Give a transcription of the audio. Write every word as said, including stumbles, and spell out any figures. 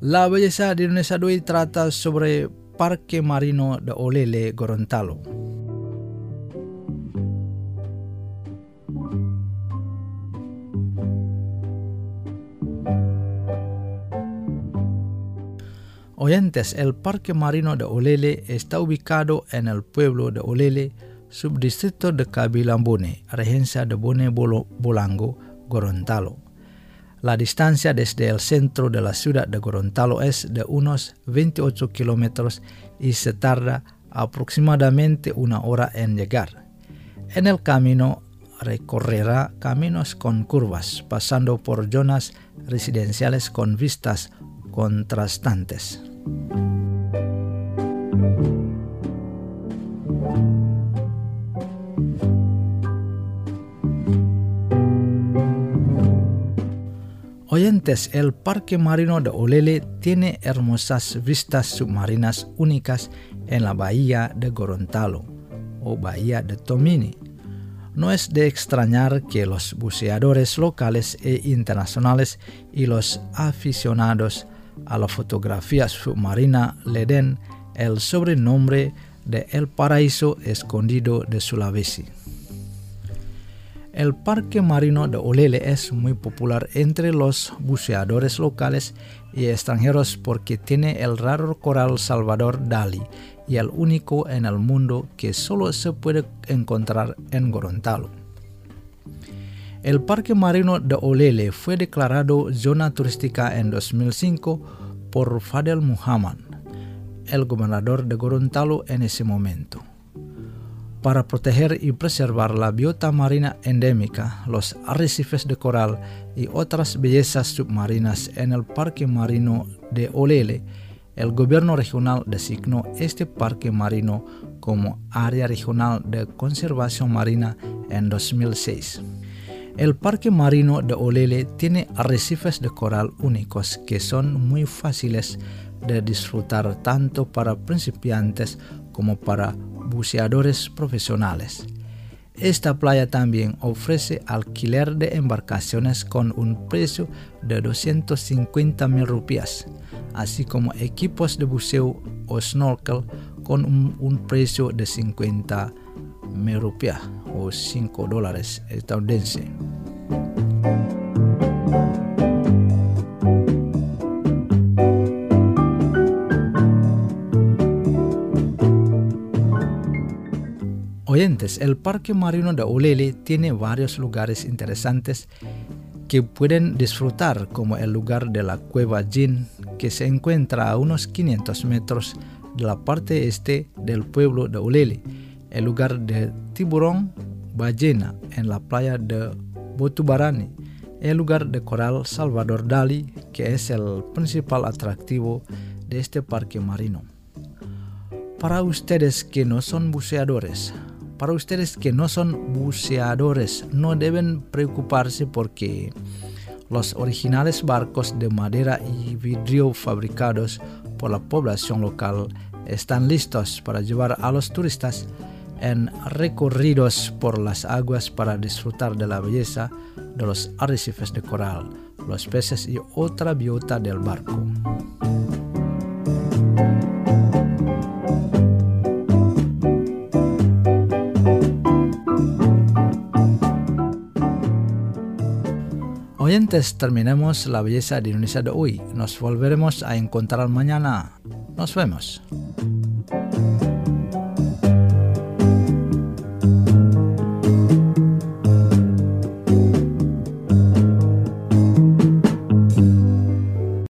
La belleza de Indonesia de hoy trata sobre Parque Marino de Olele, Gorontalo. Oyentes, el Parque Marino de Olele está ubicado en el pueblo de Olele, subdistrito de Kabilan Bone, regencia de Bone Bolango, Gorontalo. La distancia desde el centro de la ciudad de Gorontalo es de unos veintiocho kilómetros y se tarda aproximadamente una hora en llegar. En el camino recorrerá caminos con curvas, pasando por zonas residenciales con vistas contrastantes. Oyentes, el Parque Marino de Olele tiene hermosas vistas submarinas únicas en la bahía de Gorontalo o bahía de Tomini. No es de extrañar que los buceadores locales e internacionales y los aficionados a la fotografía submarina le den el sobrenombre de El Paraíso Escondido de Sulawesi. El Parque Marino de Olele es muy popular entre los buceadores locales y extranjeros porque tiene el raro coral Salvador Dali y el único en el mundo que solo se puede encontrar en Gorontalo. El Parque Marino de Olele fue declarado zona turística en dos mil cinco por Fadel Muhammad, el gobernador de Gorontalo en ese momento. Para proteger y preservar la biota marina endémica, los arrecifes de coral y otras bellezas submarinas en el Parque Marino de Olele, el gobierno regional designó este parque marino como Área Regional de Conservación Marina en dos mil seis. El Parque Marino de Olele tiene arrecifes de coral únicos que son muy fáciles de disfrutar tanto para principiantes como para buceadores profesionales. Esta playa también ofrece alquiler de embarcaciones con un precio de doscientos cincuenta mil rupias, así como equipos de buceo o snorkel con un, un precio de cincuenta mil rupias o cinco dólares estadounidenses. Oyentes, el Parque Marino de Olele tiene varios lugares interesantes que pueden disfrutar, como el lugar de la Cueva Jin, que se encuentra a unos quinientos metros de la parte este del pueblo de Olele, el lugar de Tiburón Ballena en la playa de Botubarani, el lugar de coral Salvador Dali, que es el principal atractivo de este parque marino. Para ustedes que no son buceadores, Para ustedes que no son buceadores, no deben preocuparse porque los originales barcos de madera y vidrio fabricados por la población local están listos para llevar a los turistas en recorridos por las aguas para disfrutar de la belleza de los arrecifes de coral, los peces y otra biota del barco. Oyentes, terminemos la belleza de Indonesia de hoy. Nos volveremos a encontrar mañana. Nos vemos.